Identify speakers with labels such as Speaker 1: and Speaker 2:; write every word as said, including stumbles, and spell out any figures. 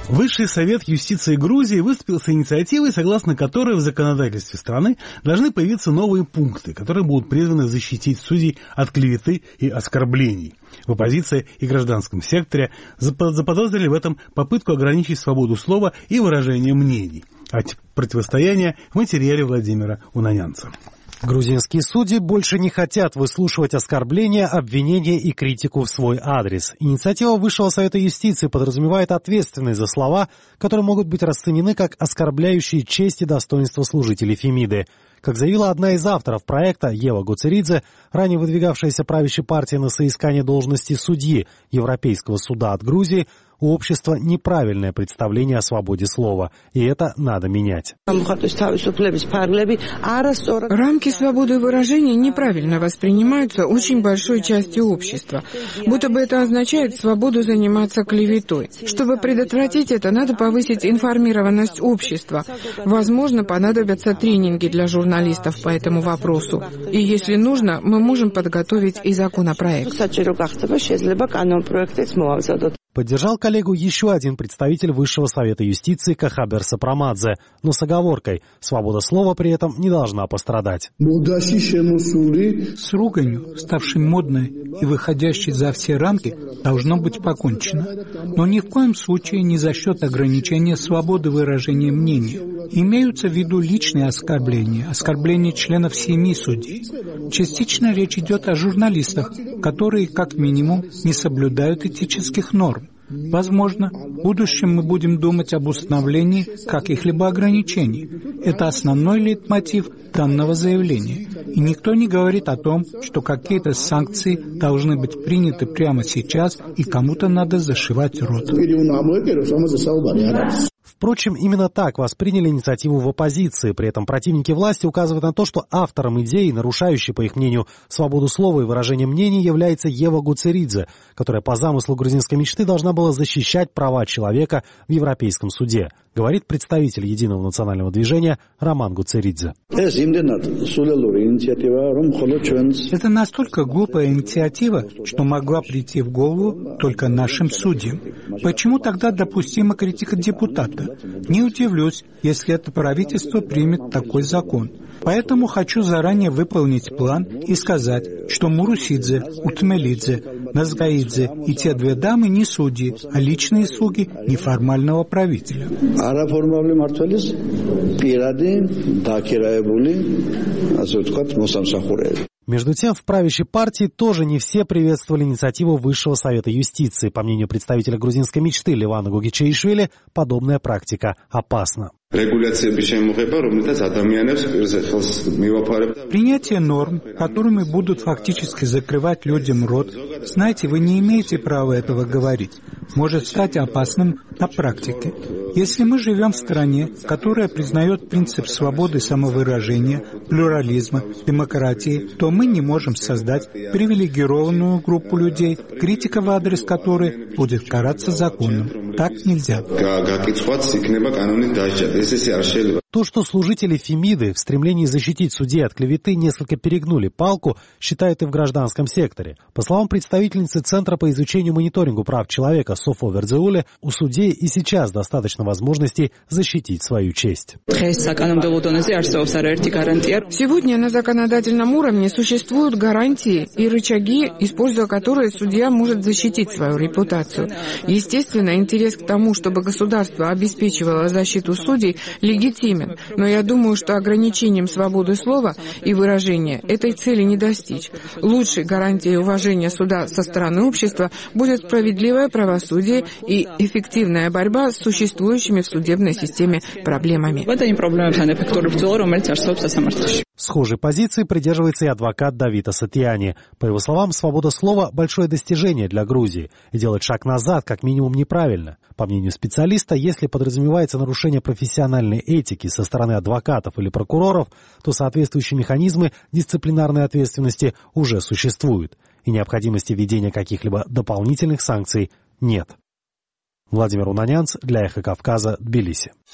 Speaker 1: Высший совет юстиции Грузии выступил с инициативой, согласно которой в законодательстве страны должны появиться новые пункты, которые будут призваны защитить судей от клеветы и оскорблений. В оппозиции и гражданском секторе заподозрили в этом попытку ограничить свободу слова и выражения мнений. А противостояние в материале Владимира Унанянца.
Speaker 2: Грузинские судьи больше не хотят выслушивать оскорбления, обвинения и критику в свой адрес. Инициатива Высшего совета юстиции подразумевает ответственность за слова, которые могут быть расценены как оскорбляющие честь и достоинство служителей Фемиды. Как заявила одна из авторов проекта, Ева Гуцеридзе, ранее выдвигавшаяся правящей партией на соискание должности судьи Европейского суда от Грузии, у общества неправильное представление о свободе слова, и это надо менять.
Speaker 3: Рамки свободы выражения неправильно воспринимаются очень большой частью общества, будто бы это означает свободу заниматься клеветой. Чтобы предотвратить это, надо повысить информированность общества. Возможно, понадобятся тренинги для журналистов по этому вопросу. И если нужно, мы можем подготовить и законопроект.
Speaker 2: Поддержал коллегу еще один представитель Высшего совета юстиции Кахабер Сапрамадзе, но с оговоркой: свобода слова при этом не должна пострадать.
Speaker 4: С руганью, ставшей модной и выходящей за все рамки, должно быть покончено. Но ни в коем случае не за счет ограничения свободы выражения мнения. Имеются в виду личные оскорбления, оскорбления членов семьи судей. Частично речь идет о журналистах, которые, как минимум, не соблюдают этических норм. Возможно, в будущем мы будем думать об установлении каких-либо ограничений. Это основной лейтмотив данного заявления. И никто не говорит о том, что какие-то санкции должны быть приняты прямо сейчас, и кому-то надо зашивать рот.
Speaker 2: Впрочем, именно так восприняли инициативу в оппозиции. При этом противники власти указывают на то, что автором идеи, нарушающей, по их мнению, свободу слова и выражения мнений, является Ева Гуцеридзе, которая по замыслу грузинской мечты должна была защищать права человека в Европейском суде, говорит представитель Единого национального движения Роман Гуцеридзе.
Speaker 4: Это настолько глупая инициатива, что могла прийти в голову только нашим судьям. Почему тогда допустима критика депутата? Не удивлюсь, если это правительство примет такой закон. Поэтому хочу заранее выполнить план и сказать, что Мурусидзе, Утмелидзе, Назгаидзе и те две дамы не судьи, а личные слуги неформального правителя.
Speaker 2: Между тем, в правящей партии тоже не все приветствовали инициативу Высшего совета юстиции. По мнению представителя грузинской мечты Левана Гогичаишвили, подобная практика опасна.
Speaker 4: Принятие норм, которыми будут фактически закрывать людям рот, знаете, вы не имеете права этого говорить, может стать опасным на практике. Если мы живем в стране, которая признает принцип свободы самовыражения, плюрализма, демократии, то мы не можем создать привилегированную группу людей, критика в адрес которой будет караться законом. Так нельзя.
Speaker 2: То, что служители Фемиды в стремлении защитить судей от клеветы несколько перегнули палку, считают и в гражданском секторе. По словам представительницы Центра по изучению и мониторингу прав человека Софо Вердзеуле, у судей и сейчас достаточно возможностей защитить свою честь.
Speaker 3: Сегодня на законодательном уровне существуют гарантии и рычаги, используя которые судья может защитить свою репутацию. Естественно, интерес к тому, чтобы государство обеспечивало защиту судей, легитимен, но я думаю, что ограничением свободы слова и выражения этой цели не достичь. Лучшей гарантией уважения суда со стороны общества будет справедливое правосудие и эффективная борьба с существующими в судебной системе проблемами.
Speaker 2: Схожей позиции придерживается и адвокат Давид Асатиани. По его словам, свобода слова – большое достижение для Грузии, и делать шаг назад как минимум неправильно. По мнению специалиста, если подразумевается нарушение профессиональной этики со стороны адвокатов или прокуроров, то соответствующие механизмы дисциплинарной ответственности уже существуют, и необходимости введения каких-либо дополнительных санкций нет. Владимир Унанянц для Эхо Кавказа, Тбилиси.